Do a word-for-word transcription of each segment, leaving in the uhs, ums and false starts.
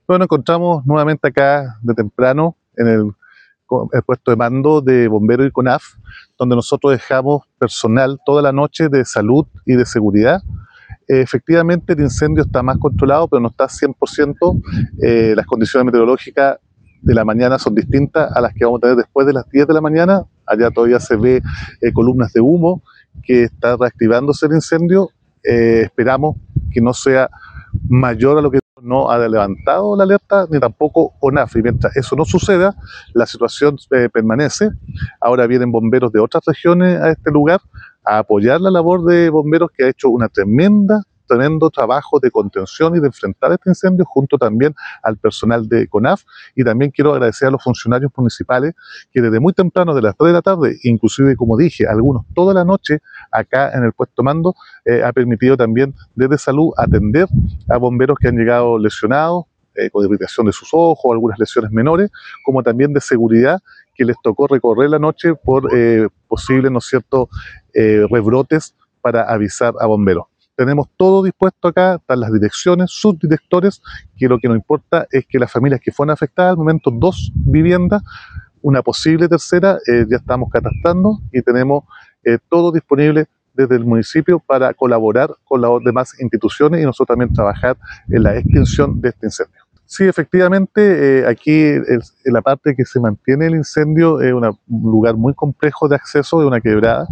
Bueno, nos encontramos nuevamente acá de temprano en el, el puesto de mando de bomberos y CONAF, donde nosotros dejamos personal toda la noche de salud y de seguridad. Eh, efectivamente el incendio está más controlado, pero no está cien por ciento. Eh, las condiciones meteorológicas de la mañana son distintas a las que vamos a tener después de las diez de la mañana. Allá todavía se ve eh, columnas de humo que está reactivándose el incendio. Eh, esperamos que no sea mayor a lo que no ha levantado la alerta, ni tampoco ONAF. Y mientras eso no suceda, la situación eh, permanece. Ahora vienen bomberos de otras regiones a este lugar a apoyar la labor de bomberos, que ha hecho una tremenda, tremendo trabajo de contención y de enfrentar este incendio, junto también al personal de CONAF. Y también quiero agradecer a los funcionarios municipales que desde muy temprano, de las tres de la tarde, inclusive, como dije, algunos toda la noche acá en el puesto mando, eh, ha permitido también desde salud atender a bomberos que han llegado lesionados, eh, con irritación de sus ojos, algunas lesiones menores, como también de seguridad, que les tocó recorrer la noche por eh, posibles, ¿no es cierto?, eh, rebrotes, para avisar a bomberos. Tenemos todo dispuesto acá, están las direcciones, subdirectores, que lo que nos importa es que las familias que fueron afectadas, al momento dos viviendas, una posible tercera, eh, ya estamos catastrando y tenemos eh, todo disponible desde el municipio para colaborar con las demás instituciones y nosotros también trabajar en la extinción de este incendio. Sí, efectivamente, eh, aquí el, en la parte que se mantiene el incendio es una, un lugar muy complejo de acceso, de una quebrada,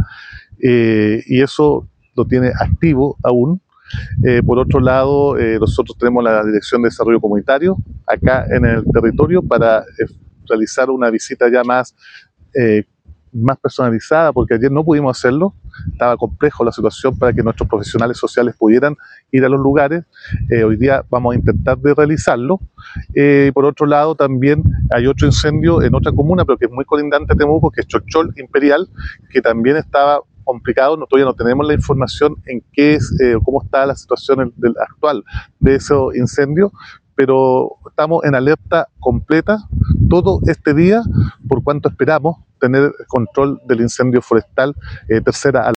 eh, y eso lo tiene activo aún. Eh, por otro lado, eh, nosotros tenemos la Dirección de Desarrollo Comunitario acá en el territorio para eh, realizar una visita ya más, eh, más personalizada, porque ayer no pudimos hacerlo, estaba complejo la situación para que nuestros profesionales sociales pudieran ir a los lugares. Eh, hoy día vamos a intentar de realizarlo. Eh, por otro lado, también hay otro incendio en otra comuna, pero que es muy colindante a Temuco, que es Chochol Imperial, que también estaba complicado. No, todavía no tenemos la información en qué es, eh, cómo está la situación del, actual de ese incendio, pero estamos en alerta completa todo este día, por cuanto esperamos tener control del incendio forestal, eh, tercera